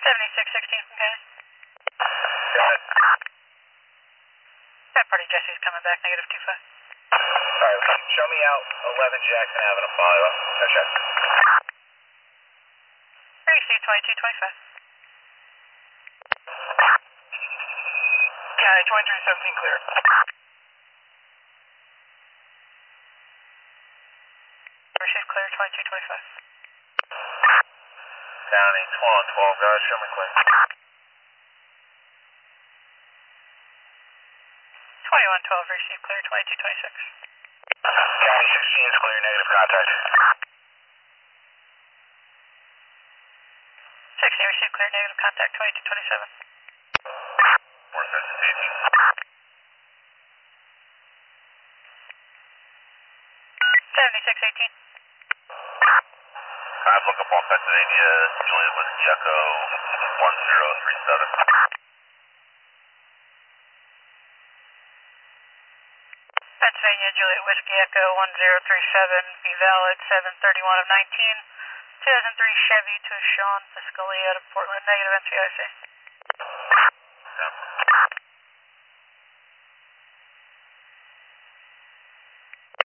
7616 from Guys. That party Jesse's coming back, negative 25. Alright, show me out 11 Jackson Avenue, follow up. Check. Receive 2225. County 2317 clear. Receive clear 2225. County 12 guys, show me clear. 2112, receive clear 2226. County 16 is clear, negative contact. 16, receive clear, negative contact 2227. 7618. I'm looking for Pennsylvania, Juliet Whiskey Echo 1037. Pennsylvania, Juliet Whiskey Echo 1037, be valid 731 of 19. 2003 Chevy to Sean Fiscali out of Portland, negative NCIC.